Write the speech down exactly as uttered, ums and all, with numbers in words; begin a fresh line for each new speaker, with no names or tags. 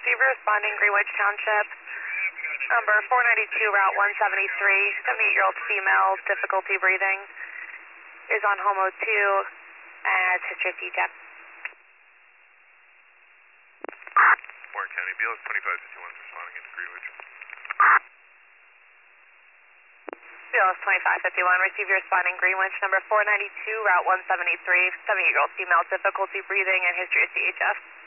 receiver responding Greenwich Township. Number four ninety-two, Route one seventy-three, seventy-eight-year-old female, difficulty breathing, is on Homo two, and it's history of C J.
Warren County, B L S twenty-five fifty-one is responding into Greenwich.
B L S twenty-five fifty-one, receiver responding Greenwich, number four ninety-two, Route one seventy-three, seventy-eight-year-old female, difficulty breathing, and history of C H F.